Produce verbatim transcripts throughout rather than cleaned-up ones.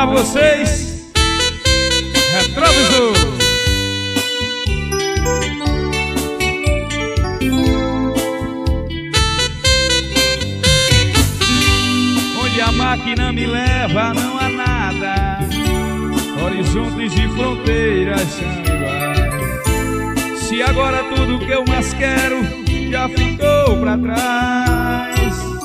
pra vocês, Retrovisor. Onde a máquina me leva não há nada, horizontes e fronteiras são iguais. Se agora tudo que eu mais quero já ficou pra trás,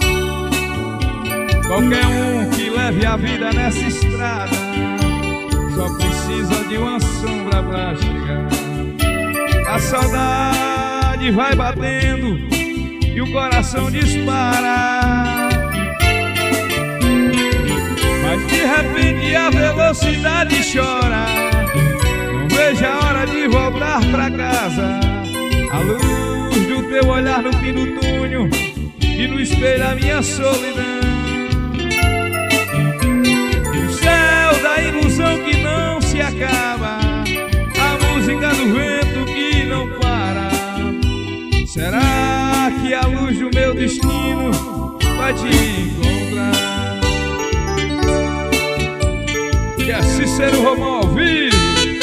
qualquer um que leve a vida nessa estrada só precisa de uma sombra pra chegar. A saudade vai batendo e o coração dispara, mas de repente a velocidade chora. Não vejo a hora de voltar pra casa, a luz do teu olhar no fim do túnel e no espelho a minha solidão. O céu da ilusão que não se acaba, a música do vento que não para. Será que a luz do meu destino vai te encontrar? Que é Cícero Romão ao vivo.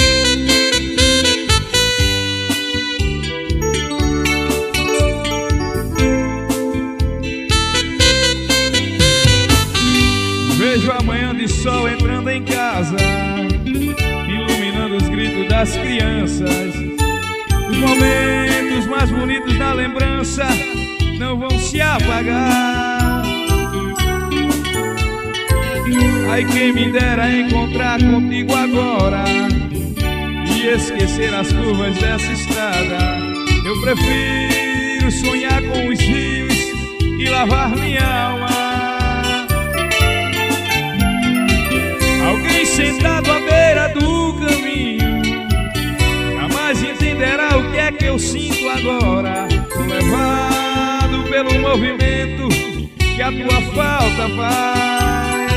Vejo a manhã de sol entrando em casa, iluminando os gritos das crianças. Os momentos mais bonitos da lembrança não vão se apagar. Ai, quem me dera encontrar contigo agora e esquecer as curvas dessa estrada. Eu prefiro sonhar com os rios e lavar minha alma. Alguém sentado à beira do caminho jamais entenderá o que é que eu sinto agora. Sou levado pelo movimento que a tua falta faz.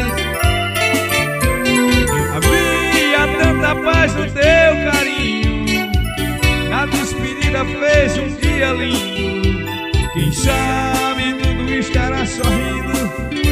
Havia tanta paz no teu carinho, na despedida fez um dia lindo. Quem sabe tudo estará sorrindo